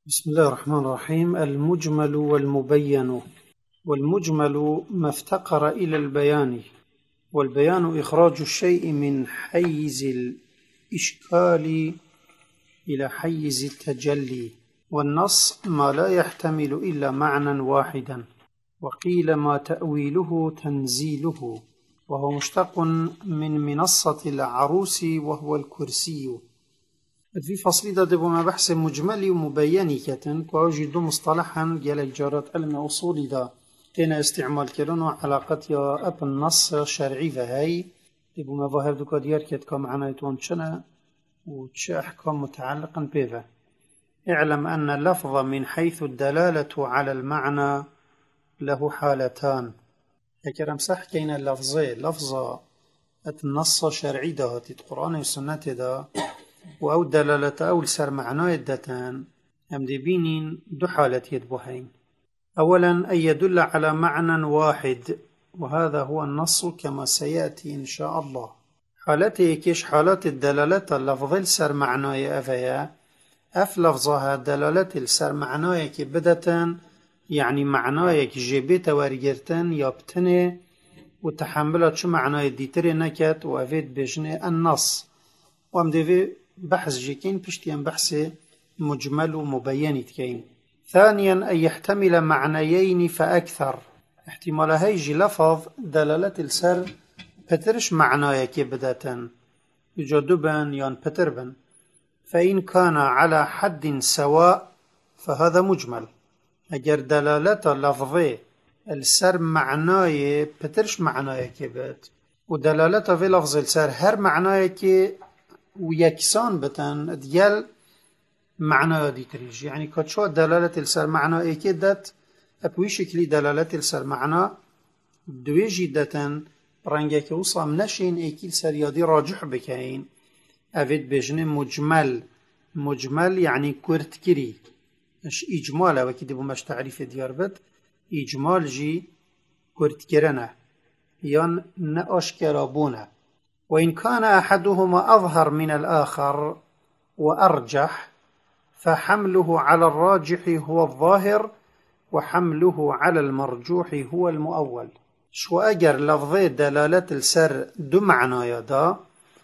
بسم الله الرحمن الرحيم. المجمل والمبين. والمجمل ما افتقر إلى البيان، والبيان إخراج الشيء من حيز الإشكال إلى حيز التجلي، والنص ما لا يحتمل إلا معنى واحدا، وقيل ما تأويله تنزيله، وهو مشتق من منصة العروس وهو الكرسي. في فصل ده بما بحث مجملي ومبيني كتن وأوجد مصطلحا جل جارات علم أصولي ده تنا استعمال كرنو علاقة يا أب النص شرعي فهي بما ظاهر دوكا ديار كتكا معنا يتوانشنا وتش أحكام متعلقا بها. اعلم أن اللفظ من حيث الدلالة على المعنى له حالتان. هكرم صح كين اللفظي لفظة النص شرعي ده القرآن والسنة ده وأو دلالة أو لسر معنى الدتان هم دي بينين دو حالة يدبوهين. أولا أن يدل على معنى واحد، وهذا هو النص كما سيأتي إن شاء الله. حالته كيش حالات الدلالة اللفظ لسر معنى أفيا أف لفظها دلالة لسر معنى كي بدتان، يعني معنى كي جيبت ورقرتان يابتني وتحملت شو معنى ديتري نكت وأفيد بجني النص. وام دي بحث جيكين بشتين بحث مجمل ومبين تكين. ثانيا أن يحتمل معنيين فأكثر، احتمال هيجي لفظ دلالة السر بترش معنايا كي بداتا يجدبا يان بتربا، فإن كان على حد سواء فهذا مجمل. أجر دلالة لفظي السر معنايا بترش معنايا كي بات، ودلالة في لفظ السر هر معنايا كي ويكسان بتن ديال معنى دي تريج، يعني كتشو دلالة السر معنى ايكي دات اكوي شكلي دلالة السر معنى دوي جدتن رنجك وصام نشين ايكي السر يادي راجح بكاين افيد بجن مجمل. مجمل يعني كرتكري اش اجمالا وكده بمش تعريف ديار بد اجمال جي كرتكرنا يان نأشكرابونا. وإن كان أحدهما أظهر من الآخر وأرجح فحمله على الراجح هو الظاهر، وحمله على المرجوح هو المؤول. شو أجر لفظي دلالة السر دو معنايا دا،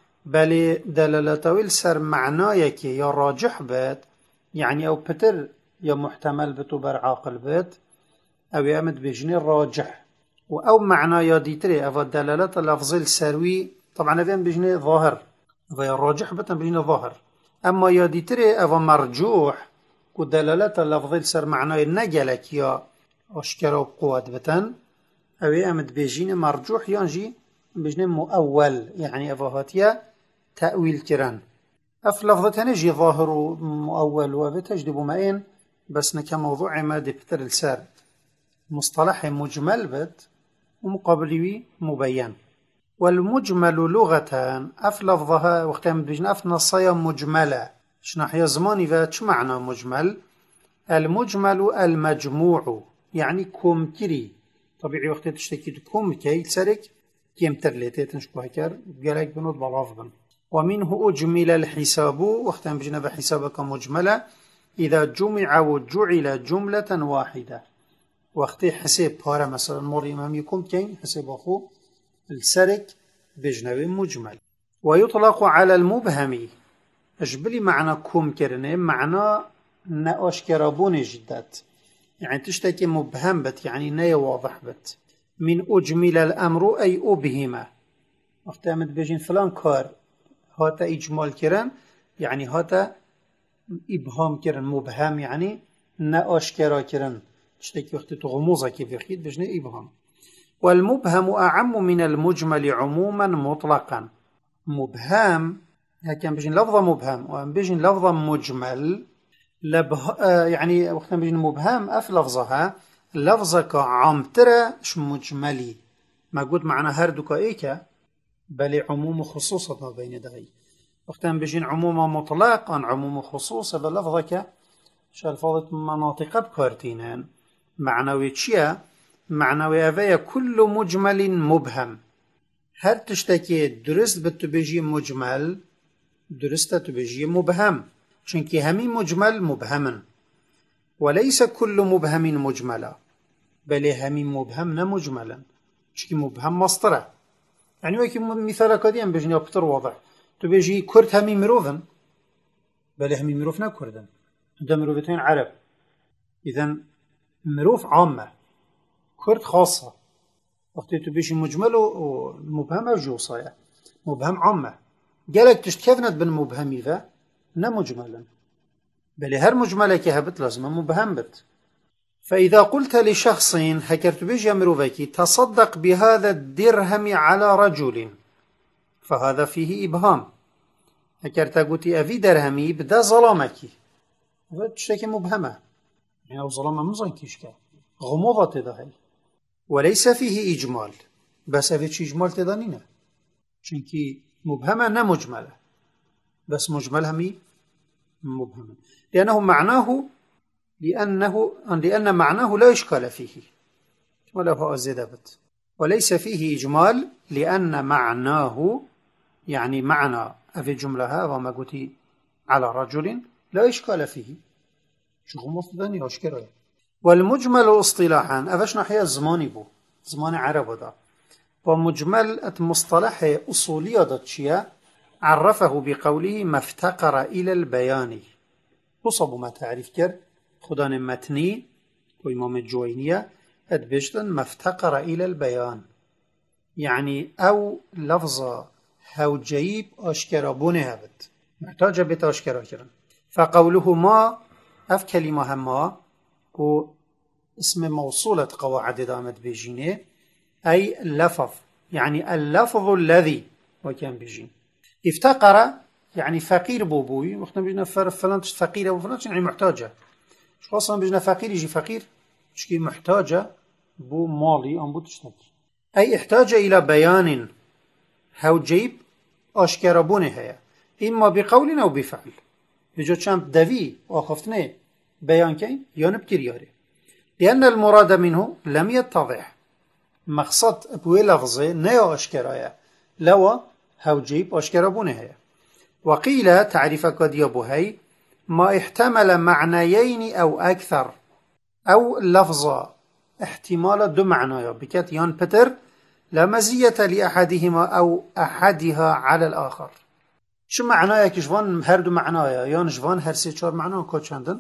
بل دلالة السر معنايا كي يا راجح بات، يعني أو بتر يا محتمل بتو بر عاقل بات، أو يامد بجني الراجح، أو معنايا ديتري أفا دلالة لفظي السروي طبعا أفين بجني ظاهر، أفا الراجح بتن بجني ظاهر. أما يادي تري أفا مرجوح كدلالة اللفظي لسر معنى نجلك يا أشكره بقوة بتن، أو يأمد بجني مرجوح ينجي بجني مؤول، يعني أفا هاتيا تأويل كران. أف لفظة نجي ظاهر مؤول وبتجدب مائن، بس نكموضوع ما دبتر لسر مصطلح مجمل بت ومقابلوي مبين. والمجمل لغتان أف لفظها وقتها بجن أف نصايا مجملة شناحيا زماني فاتش معنى مجمل. المجمل المجموع يعني كومكري طبيعي وقتها تشتكي كومكي تسرك كيمتر ليتي تنشكو هكار بقالك بنود بالغافبا. ومنه أجمل الحساب وقتها بجن بحسابك مجملة إذا جمع وجعل جملة واحدة. وقتها حساب بارا مثلا مور إمام يكون كين حساب أخو السرك بجنوي مجمل. ويطلق على المبهم اجبلي معنى كوم كرنه معنى نأشكرابون جدات، يعني تشتكي مبهم بت يعني ني واضح بت. من أجمل الأمر أي أبهمه، وقت أمد بجين فلان كار هاتا إجمال كرن يعني هاتا إبهام كرن، مبهم يعني نأشكرا كرن تشتكي وقت تغموزة كيف يخيد بجنة إبهام. والمبهم أعم من المجمل عموما مطلقا. مبهم هكذا بيجين لفظة مبهم وأن بيجين لفظة مجمل يعني وقت بيجين مبهم أف لفظها لفظك عمترة ش مجملي ما قلت معنى هردك إيكا بل عموم خصوصة بين دغي. وقت بيجين عموم مطلقا عموم خصوصة بلفظك شالفاظة مناطق بكارتينان معنوي تشيا معنوي أفيا كل مجمل مبهم. هر تشتكي درست بتبجي مجمل درست تبجي مبهم، چونكي همي مجمل مبهما وليس كل مبهم مجملا، بل همي مبهم نمجملا، شكي مبهم مصطرة. يعني ويكي مثال كديم بجني أكتر واضح، تبيجي كرد همي مروفن، بل همي مروف نكردن، ده مروفتين عرب. إذن مروف عامة، كرد خاصة. وقت تبيجي مجمل ومبهم أرجو صايا مبهم عامة، قالك تشتكفنت بن مبهمي ذا نمجملا، بل هر مجملة كهبت لازم مبهم بت. فإذا قلت لشخص هكرت بيجي مروفيكي تصدق بهذا الدرهم على رجل، فهذا فيه إبهام. هكرت قلتي أفي درهمي بدا ظلامكي، هذا تشتكي مبهمة، يعني أو ظلامة مزن كيشكا غموضة تدهي، وليس فيه إجمال، بس أفيتش إجمال تدانينا، شنكي مبهمة نمجملة، بس مجمل همي مبهمة، لأن معناه لا إشكال فيه، ولا هو الزدابت. وليس فيه إجمال لأن معناه، يعني معنى في الجملة وما قلت على رجل لا إشكال فيه، شو مصدني أشكره. والمجمل اصطلاحا أفش نحيا الزماني بو زمان عرب دا، ومجمل مصطلح أصولي داتشيا عرفه بقوله ما افتقر إلى البيان، وصب ما تعرف كر خدان متني وإمام الجوينية أدبشتن ما افتقر إلى البيان، يعني أو لفظة هاو جيب أشكرا بونه هبت محتاجة بيت أشكرا كرن. فقوله ما أف كلمة هما و اسم موصولة قواعد دامت بيجينه، أي اللفظ، يعني اللفظ الذي وكان بيجين. افتقر يعني فقير بوبوي، وقتنا بيجينا فلان فقير أو فلان يعني محتاجة، شو أصلا بيجينا فقير يجي فقير شكي محتاجة بو مالي أم بو تشتكي، أي احتاج إلى بيان هاو جيب أشكر بونه هيا، إما بقول أو بفعل. بجو شامب دافي وأخفتني بيان كين يونب كرياري، لأن المراد منه لم يتضح، مقصد بوي لفظه نيو أشكرايا لو هاو جيب أشكر بونه هيا. وقيل تعريف قد يبوهي ما احتمل معنيين أو أكثر، أو لفظة احتمال دو معنايا بكات يان بتر لا مزية لأحدهما أو أحدها على الآخر. شو معنايا كشفان هر دو معنايا يان جوان هر سي چار معنايا كو چندن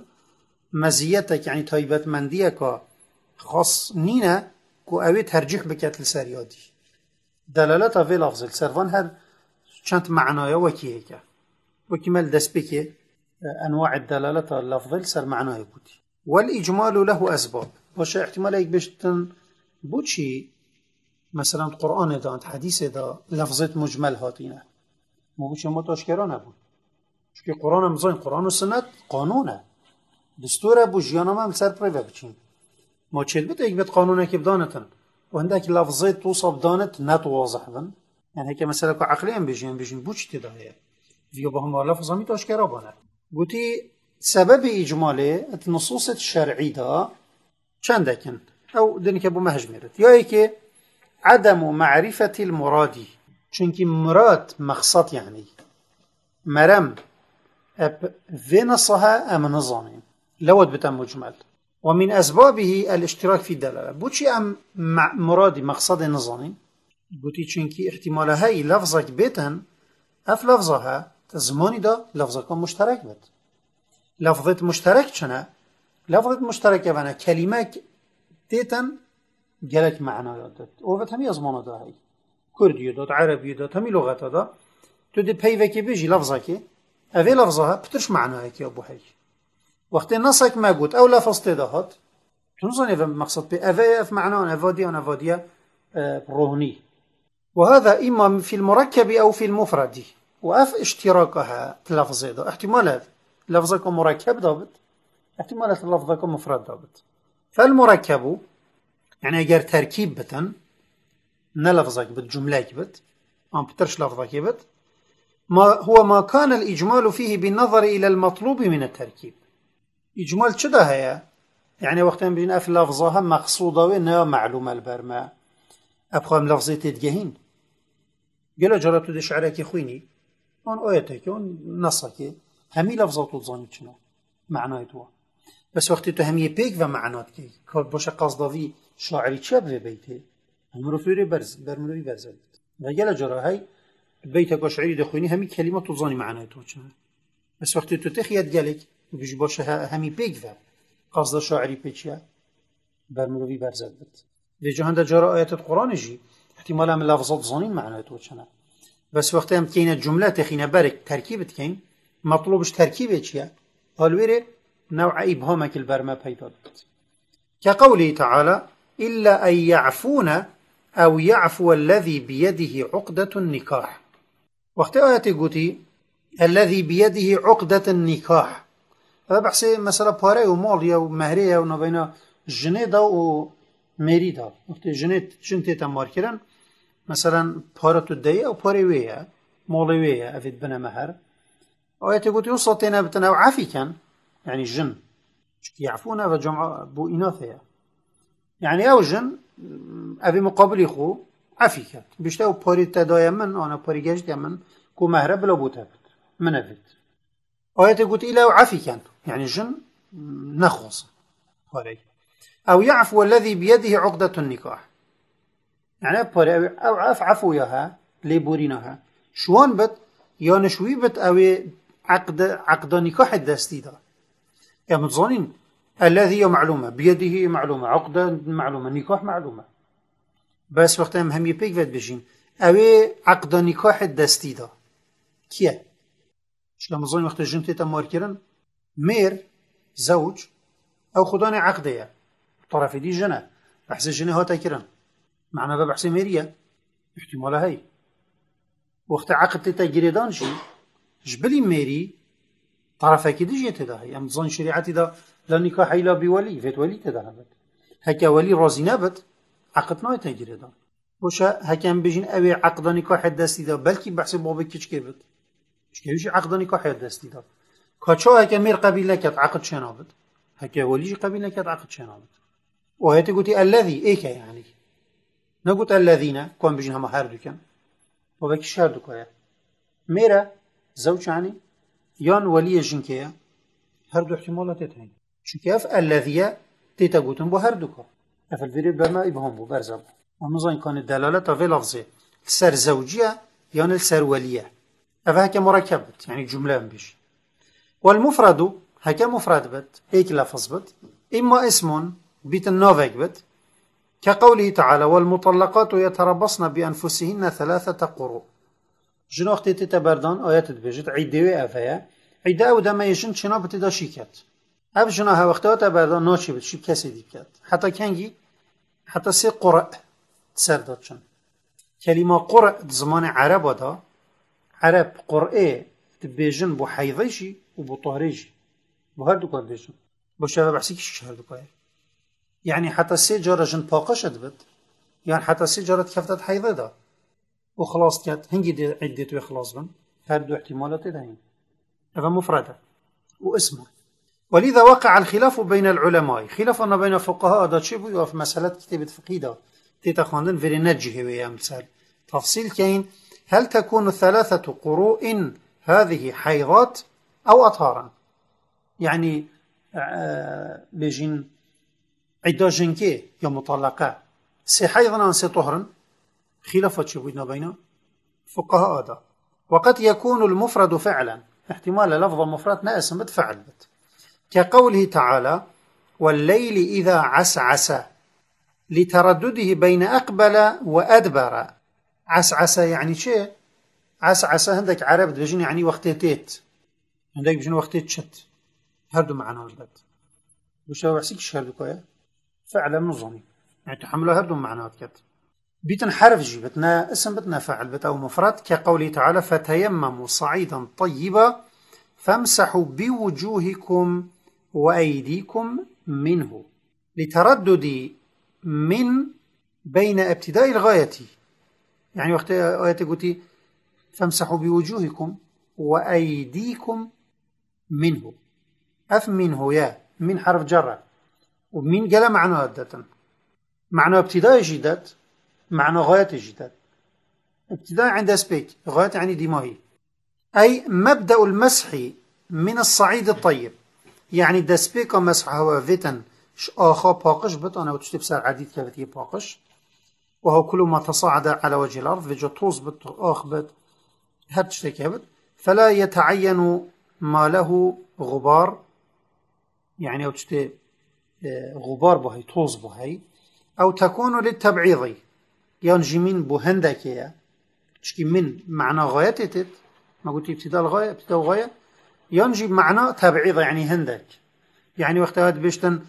مزيتك يعني تايبت مندية كو خاص نينة كو اوي ترجيح بكات لسريادي دلالتا في لفظ السرفان هر چند معنايا وكي هيكا وكي مال دس بكي أنواع الدلالة اللفظ سر معنايا بودي. والإجمال له أسباب، وش احتمال هيك بشتن بوشي مثلا القرآن دا حديث دا لفظة مجمل هاتينا مو بوشي ما تاشكرانه بود، شكي قرآن مزين قرآن والسنة قانونه دستوره بو جيانا ما مسر بريفا بچين ما چل بيت ايك بيت قانونه كي بدانتن وهندك لفظة توصف دانت نت واضح بن، يعني هيك مثلا كو عقليا بيجين بوش تداهيه فيو بهم لفظة مي تاشكرا بانه. قوتي سبب إجمالي النصوص الشرعي دا چندكن أو دنك أبو مهجمرت يا إيكي عدم معرفة المراد، چونكي مراد مقصد يعني مرم أب في نصها أم نظامين لود بتم مجمل، ومن أسبابه الاشتراك في الدلالة بوشي أم مرادي مقصد نظامين بوتي چونكي احتمال هاي لفظك بيتن أف لفظها زماني دا لفظك مشترك بيت، لفظة مشترك چنه؟ لفظة مشتركة وانا كلمة تيتن جلك معنى يادت اوفت همي ازمانه دا هاي كردي داد عربي داد همي لغة دا تو دي بيوكي بيجي لفظك اوه لفظها بترش معناك يا ابو هاي وقت نصك ما قلت او لفظ تدهات تنظن اذا مقصد بي اوه اف معنى افادية روحني، وهذا اما في المركب او في المفرد، واف اشتراكها تلفظه دا احتمالات لفظك مركب دابت احتمالات لفظك مفرد دابت. فالمركب يعني اگر تركيب بتن نلفظك بت جملة بت ام بترش لفظك بت ما كان الإجمال فيه بالنظر إلى المطلوب من التركيب. إجمال چدا هيا يعني وقتا بين اف لفظها مقصودة ونا معلومة البرما ابخام لفظي تدقهين قلو جربتو دي شعرك خويني اون اويتك اون نصك همي لفظة تظاني چنا معنى يتوا بس وقتی تو همیه پیک و معنات کی که باشه قصداوی شاعری چه به بیته مروفیری برمروی برزد و گل جرا هی بیت که شعری دخونی همی کلمات تو زانی معنای تو چنه بس وقتی تو تخیت گلک بیش باشه همی پیک و قصد شاعری پیچه برمروی برزد بد و جهان جرا آیات القرآن جی احتمالا من لفظات زانین معنای تو چنه بس وقتی هم کینه جمله تخینه برک ترکیبت کین مطلوبش ترکیبه چیه هالویره نوع إبهامك البرمة بيضاد كقوله تعالى إلا أن يعفون أو يعفو الذي بيده عقدة النكاح وقت آياتي قلتي الذي بيده عقدة النكاح هذا بحثي مثلا باري ومالية ومهرية ونبينا جنيدة وميريدة وقت جنتي تمار كرن مثلا بارة الدية وباري ويا مالي ويا أفيد بنا مهر آياتي قلتي وصلتنا بتناو عافي كان يعني الجن يعفون وجمع بو إناثيا يعني أو جن أبي مقابل خو عفيك بيشتاو باري تدايا من أنا باري جاجد من كو مهرب لا بوتابت من أفيد آيات قلت إلا عفيك يعني الجن نخص باري أو يعفو الذي بيده عقدة النكاح يعني باري أو عفو ياها ليبورينها شوان بت يا نشوي بت أو عقد نكاح الدستي ده يا متظنين الذي معلومة بيده معلومة عقدة معلومة نكاح معلومة بس وقت هم يبيك فيد بجين اوه عقد نكاح الدستي دا كيه شلا متظنين وقت الجنتي تمار كرن مير زوج او خداني عقدية طرف دي جنة بحث الجنة هاتا كرن معنا بحث ميرية احتمالها هاي وقت عقد تتا جريدان شي جبلي ميري طرفك دي جيت ده هي متظن شريعتي ده لا نكاح إلا بولي فيت ولي تذهبت هكا ولي رازي نبت عقد ناي تجري ده وشا هكا بيجين أبي عقد نكاح الدستي ده بلكي بحث بابك كيش كيبت مش كيوش عقد نكاح الدستي ده كاتشو هكا مير قبيلة كات عقد شنابت هكا ولي قبيلة كات عقد شنابت وهي تقولي الذي إيكا يعني نقول الذين كون بيجين هم هردو كان وبكيش هردو كايا ميرا زوج يعني يان ولي جنكيا هردو احتمالات تهين شو كيف الذي تيتاقوتن بو هردوكا افل فيري بما ابهام بو برزب ومزاين كان الدلالة في لفظي السر زوجية يان السر ولية افا هكا مركبت يعني جملة بيش والمفرد هكا مفرد بت هيك لفظ بت إما اسم بيت النوفيك بت كقوله تعالى والمطلقات يتربصن بأنفسهن 3 قروء جنو اختي تتبردان آيات تبجت عيدوي افايا عيدا او دما يجن چنا بتدا شيكات اف جنا ها وقتا تبردان ناشي بت شي كسي ديكات حتى كانجي حتى سي قرأ تسرداتشن كلمة قرأ زمان عرب دا عرب قرأ تبجن بو حيضيشي وبو طهريشي بو هردو كار بيجن بو شبه بحسي كيش هردو كار يعني حتى سي جارة جن باقشت بت يعني حتى سي جارة كفتت حيضي دا وخلاص كات هنجي دي عدته خلاص بن هردو احتمالات دهين هذا مفردة واسمه ولذا وقع الخلاف بين العلماء خلافنا بين فقهاء دا تشبه وفي مسألة كتابة فقيدة تتخاندن في نجه ويا مثال تفصيل كين هل تكون 3 قروء هذه حيضات أو أطهارا يعني بيجين عدة جنكي يا مطلقة سي حيضا سي طهرا خلافات شبهنا بين فقهاء هذا وقد يكون المفرد فعلا احتمال لفظ مفرد ناقص بت فعل بت كقوله تعالى والليل إذا عسعس لتردده بين أقبل وأدبر عسعس يعني شيء عسعس عندك عرب بيجين يعني وقتيت عندك بيجين وقتيت شت هردو معنا البت وش هو حسيك شهردو كويا فعلا نظامي يعني تحملها هردو معنا كت بيتن حرف جي بتنا اسم بتنا فعل بت أو مفرد كقوله تعالى فتيمموا صعيدا طيبا فامسحوا بوجوهكم وأيديكم منه لتردد من بين ابتداء الغاية يعني وقت آية قلتي فامسحوا بوجوهكم وأيديكم منه أف منه يا من حرف جرة ومن قال معنى عادة معنى ابتداء جدات معنى غاية جدات ابتداء عند سبيك غاية يعني دماغي أي مبدأ المسح من الصعيد الطيب يعني دسبيك مسح هوا فيتن آخا باقش بت أنا وتشتي بسر عديد كفتي باقش وهو كل ما تصاعد على وجه الأرض فيجا طوز بت آخ بت هاد تشتي كبت فلا يتعين ما له غبار يعني وتشتي غبار بهي طوز بهي أو تكون للتبعيض ينجي من بهندكية تشكي من معنى غاية ما قلت ابتداء الغاية ابتداء الغاية ينجي بمعنى تبعيض يعني هندك يعني وقت هاد بيشتن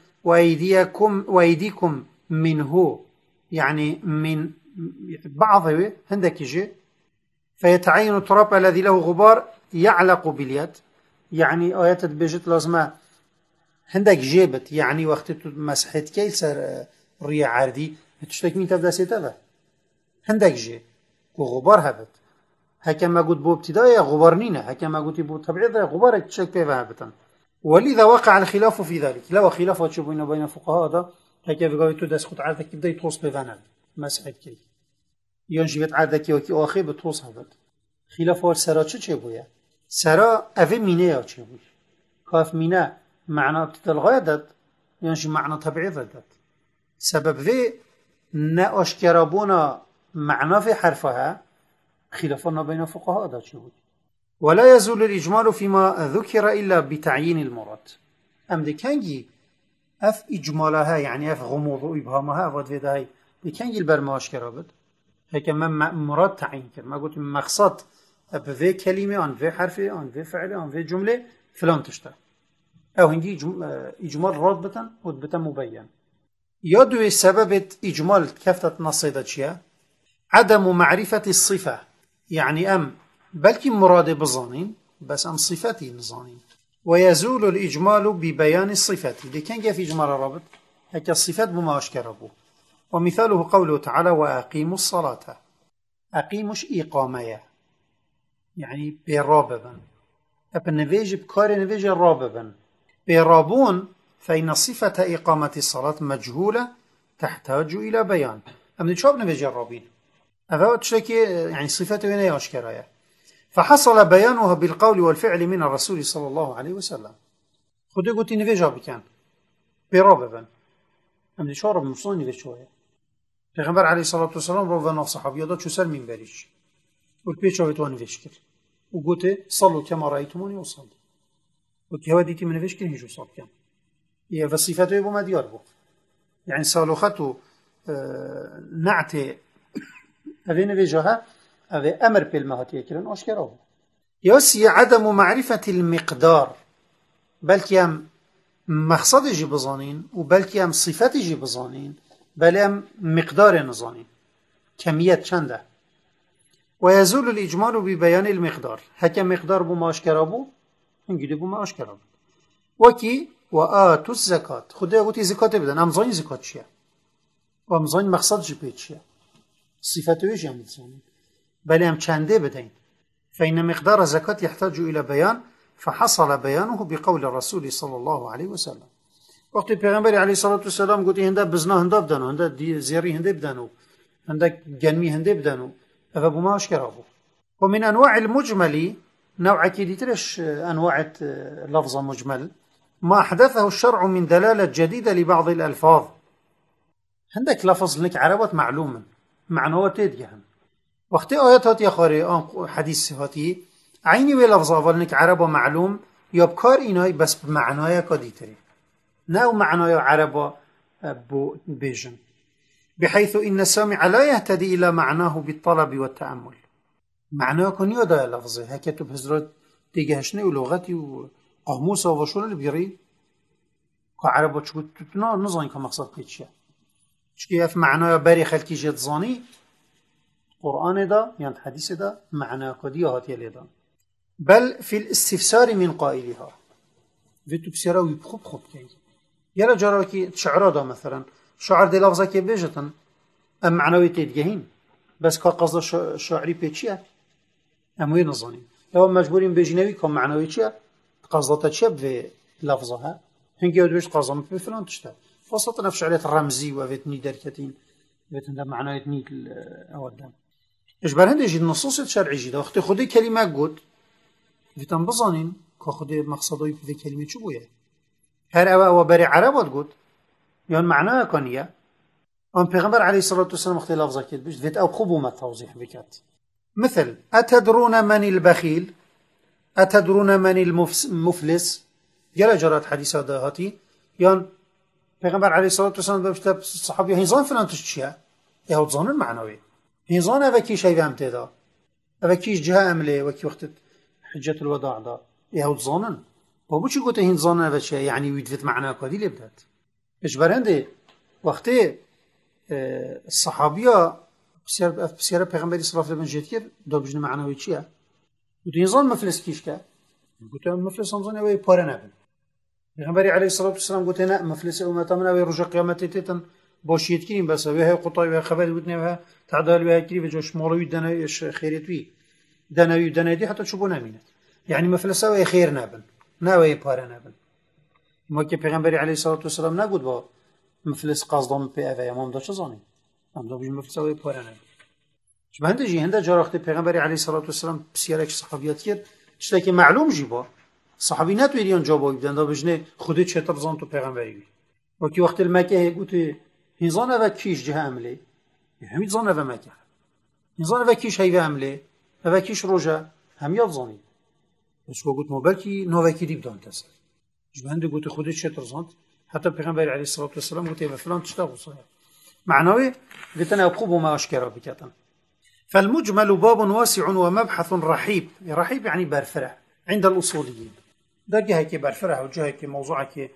وأيديكم منه يعني من بعضه هندك يجي فيتعين التراب الذي له غبار يعلق باليد يعني آيات بيجت لازمة هندك جيبت يعني وقت مسحت كي سر ريا عردي تشتك مين تبدأ سيتبه هندك جي وغبار هبت هكما قلت بو ابتدائي غبار نينا هكما قلت بو تبعيض غبارك تشك بيه هبتا ولذا وقع الخلاف في ذلك لو خلاف وتشوفون بين الفقهاء هذا هكذا بقى تدرس خد عادك يبدأ يتوص بفنان مسحت كي ينجي بيت عادك وكي آخر بتوص هبت خلاف والسرا چه بويا سرا أفي مينيا چه بوي كاف مينا معنى ابتداء الغاية داد ينجي معنى تبعيض داد سبب في نأشكرابونا معنى في حرفها خلافنا بين الفقهاء دا چه بوي ولا يزول الإجمال فيما ذكر إلا بتعيين المراد أم دي كانجي أف إجمالها يعني أف غموض وإبهامها أفاد في دهي دي كانجي البرماش كرابد هكا ما مراد تعيين كر ما قلت مقصد بفي كلمة عن في حرفة عن في فعلة عن في جملة فلان تشتر أو هنجي إجمال راتبة ودبة مبين يدوي سبب إجمال كفتة نصيدة شيء عدم معرفة الصفة يعني أم بلكي مراد بظانين بس أم صفتي نظانين ويزول الإجمال ببيان الصفة دي كان جاء في إجمال الرابط هكا الصفات بما أشكره ومثاله قوله تعالى وأقيموا الصلاة أقيموش إقامية يعني براببا أبن نفيج بكار نفيج راببا برابون فإن صفة إقامة الصلاة مجهولة تحتاج إلى بيان أم نشوف نفيج الرابين أفوت شكي يعني صفته هنا أشكرها فحصل بيانها بالقول والفعل من الرسول صلى الله عليه وسلم خدي قلت نفيجها بكان براببا أم نشوف مصوني نفيج شوية پیغمبر علیه الصلاة والسلام رو و ناف صحابی داد چو سر من بریش و پیچ آویت و نویش کرد و گوته صلو کما رأیتمونی و صلی و که هوا دیتی من نویش کرد هیچو صاب کن یه و صفته بو مدیار بو يعني صالوخته نعت اوه نویجها اوه امر بالمهاتیه کرن آشکره بو یاسی عدم معرفة المقدار بلکه هم مقصد جي بزانين و بلکه هم صفت جي بزانين بل مقدار نظاني كمية چنده ويزول الإجمال ببيان المقدار هكا مقدار بما أشكرابو انجده بما أشكرابو وكي وآتوا الزكاة خده قلت زكاة بدن أمزاني زكاة شيا وأمزاني مقصد جبهت شيا صفته ويش يعني تزانين بل هم چنده بدين فإن مقدار الزكاة يحتاج إلى بيان فحصل بيانه بقول الرسول صلى الله عليه وسلم وقتی پیغمبر علیه الصلاة والسلام گویی هنده بزنا هنده بدنو هنده زیری هنده بدنو هنده جنمی هنده بدنو افبو ما اشکره بو ومن انواع المجمل نوع كديترش انواع لفظ مجمل ما احدثه الشرع من دلالة جديدة لبعض الالفاظ هندك لفظ لك عربات معلوما معنوات تدجهن وقتی آیات هاتی خاري حدیث هاتی عینی و لفظ اول لك عربا معلوم یابکار اینای بس بمعنای کدیتری ناو معنى عربا بيجن بحيث إن السامع لا يهتدي إلى معناه بالطلب والتأمل معناه كن يودا لفظه هكذا بهزرات تيجهشني ولغتي وقاموسه وشون اللي بيري كعربا شو تنا نظن كمقصد كيتشيا شكي في معناه باري خلكي جت ظاني قرآن دا يعني حديث دا معناه كديه هاتي لدا بل في الاستفسار من قائلها في تفسيره ويبخب خب كي يلا جرى كي شعر دا مثلا شعر دي لفظة كي بيجتن أم معنوي تيدجهين بس كقصد شعري بيتشيا أم وين نظنين لو مجبورين بيجنوي كم معنوي تشيا قصدتها تشيا في لفظها هنجي ودوش قصدهم في فلان تشتا خاصة نفس شعرية الرمزي وفيت نيدر كتين فيت هندا معنوي نيد الأودام إجبار هندا يجي النصوص الشرعي جدا وقت خدي كلمة قد فيتن بظنين كخدي مقصدوي في كلمة شو بويا هر او بري عربات قد يعني معناه كانية أن پیغمبر عليه الصلاة والسلام اختلاف زكيت بيش فيت أو خبو ما توضيح بكات مثل أتدرون من البخيل أتدرون من المفلس جل جرات حديثة دهاتي يعني پیغمبر عليه الصلاة والسلام بيشتب الصحابي هنزان فلان تشتشيا يهود ظان المعنوي هنزان أبا كيش هيدا امتدا أبا كيش جهة أملي وكي وقت حجة الوداع دا يهود ظانن وبوشي قلت هنزان أبا شيء يعني ويدفت معناه كودي اللي بدات إيش برهنده وقتی الصحابية بسيارة پیغمبری صلی الله علیه و جد کرد دو بجن معنوی چیه؟ قلت اینزان مفلس کیش که؟ قلت مفلس همزان اوی پاره نبن پیغمبری علیه الصلاة والسلام قلت نه مفلس امتا من اوی رجا قیامتی تیتن باشید کریم بس اوی های قطعی و خبری بودنه و تعدال و کری و جوش مالوی دنویش خیریتوی دنوی دنوی حتی چوبو نمینه يعني مفلس اوی خیر نبن نه اوی پاره نبن ما که پیغمبری علیه الصلاة والسلام نگود با مفلس قصدام پی اوه امام دا چه زانیم؟ امام دا بجن مفلس اوه پاره نبید شما هنده جی هنده جا وقتی پیغمبری علیه الصلاة والسلام بسیاره که صحابیات کرد چطور که معلوم جی با صحابی نتویری آنجا باید بدن دا بجنه خودی چطور زان تو پیغمبری بی وکی وقتی المکه گوتی هنزان اوه کیش جه عمله همید زان اوه مکه هنزان اوه کیش هیوه عمله اوه کیش روژه همیاد زانید بس گوت مبالکی نوکی دیب دان تسر شما هنده گوتی خودی چطور زاند حتى پیغمبر عليه الصلاة والسلام قلت فلان تشتغل صحيح معنوي بتنا يقوب ما أشكره بكتن فالمجمل باب واسع ومبحث رحيب رحيب يعني برفرة عند الأصوليين ده جهة كي برفرة وجهة كي موضوع كي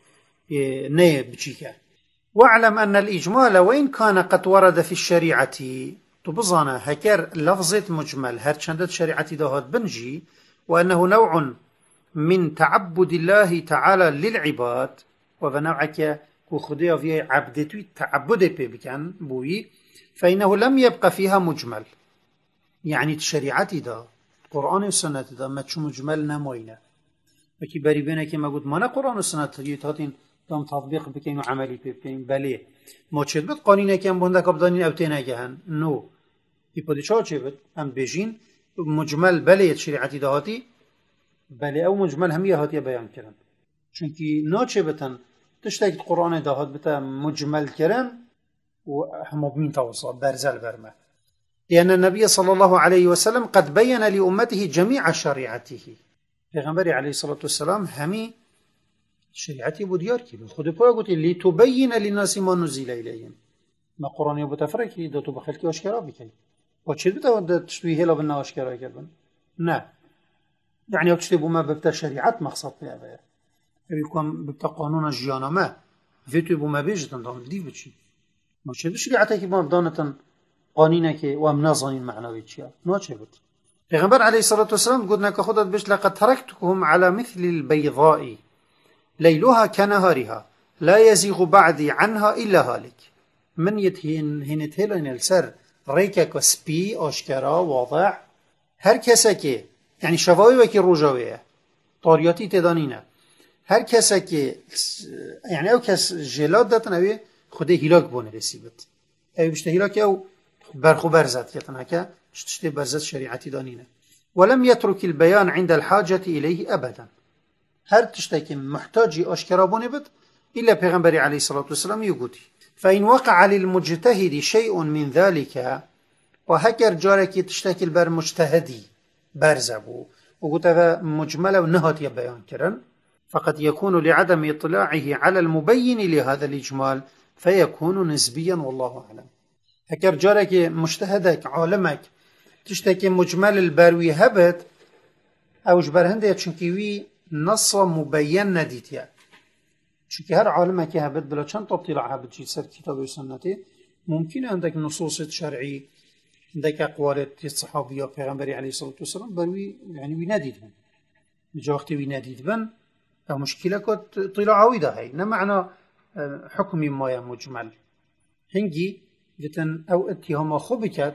نية بشيكا واعلم أن الإجمال وإن كان قد ورد في الشريعة تبظنا هكر لفظة مجمل هر شندت شريعة دهات بنجي وأنه نوع من تعبد الله تعالى للعباد وبنوعك كخديا في عبدتي تعبد بكان بوي فإنه لم يبقى فيها مجمل يعني الشريعة دا القرآن والسنة دا ما تشو مجمل نموينة وكي بريبينة كما قلت مانا قرآن والسنة يتهاتين دام تطبيق بكين وعملي بكين بلي ما تشد بد قانينة كم بندك أبدانين أبتين أجهن نو يبدي شو تشد أم بيجين مجمل بلي الشريعة دا هاتي بلي أو مجمل هم يهاتي بيان كرن چونكي ناچبتن تشتاك القرآن دهات بتا مجمل كرن وهم مين توصى برزل برمه لأن النبي صلى الله عليه وسلم قد بين لأمته جميع شريعته پیغمبر عليه الصلاة والسلام همي شريعتي بوديار كي خود پا قلت لتبين للناس ما نزل إليهم ما قرآن يبو تفرق دا تو بخلقي أشكرا بكي وچه بتا تشتوي هلا بنا أشكرا كربن نا يعني وچه ما ببتا شريعت مقصد بها يكون ببتا قانون جيانما فيتو بو ما بيجتن دام ديف بچي ما چه شريعته كي ما بدانتن قانينه كي وام نازانين معنوي چيا نو چه بت پیغمبر عليه الصلاة والسلام قلنا كخدت بش لقد تركتكم على مثل البيضاء ليلها كنهارها لا يزيغ بعدي عنها إلا هالك من هنتهلن السر ريكك وسبي أشكرا واضح هر كسا كي يعني شفاوي وكي روجاوية طارياتي تدانينه هر کسی که يعني او کس جلاد داتن اوی خوده هلاک بونه رسیبت اوی بشته هلاک او برخو برزد کتن که شتشته برزد شريعتي دانينه ولم يترك البيان عند الحاجة إليه أبدا هر تشتكي محتاج أشكرا بونه بد إلا پیغمبر عليه الصلاة والسلام يقولي فإن وقع للمجتهد شيء من ذلك وهكر جارك تشتكي البر مجتهدي برزبو وقلت هذا مجملة ونهات يبيان كرن فقد يكون لعدم إطلاعه على المبين لهذا الإجمال فيكون نسبيا والله أعلم هكر جارك مجتهدك عالمك تشتكي مجمل البروي هبت أو جبر هنده چونكي نص مبين نديتيا چونكي هر عالمك هبت بلا چند تطلع هبت جي سر كتاب وسنته ممكن عندك نصوص شرعي عندك أقوال الصحابية پیغمبري عليه الصلاة والسلام بروي يعني ويناديدهم جا وقت ويناديدبن أو مشكلة كت طلاعوي ده هاي نمعنى حكم ما مجمل هنجي جتن أو اتهام خبكت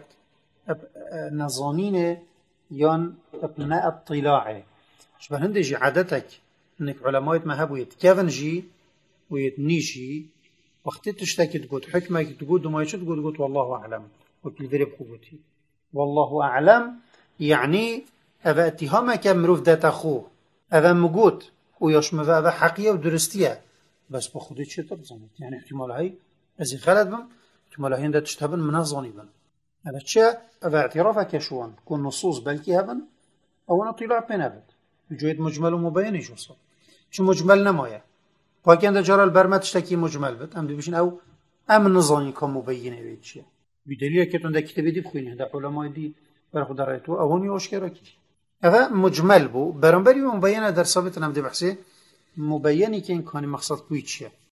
نظانين يان ابناء الطلاع شبه هندجي عادتك انك علماء مهب ويتكافنجي ويتنيجي وقت تشتكي تقول حكمك تقول وما يشد تقول والله أعلم وكل ذرب قوتي والله أعلم يعني أبا اتهامك مروف دات أخوه أبا مقود ويشمف أبا حقية ودرستية بس بخودی چطور بزنید یعنی احتمال هایی از غلط بم احتمال هایی ده تشتبن منظنی بن هذا چه اعترافك كشوان كون نصوص بلكي هبن او انا طلع بين ابد بجويد مجمل ومبين يجوصل شو مجمل نمايا وكان ده جرى البرمة تشتكي مجمل بت ام بيشن او ام نظاني كمبين بيتشي بدليل كتون ده كتابي دي بخوينه ده علماء دي برخو دريتو اوني اشكرا كي هذا مجمل بو برنبري مبينه در ثابت نم دي بحثي مبيني كان مقصد كويتشي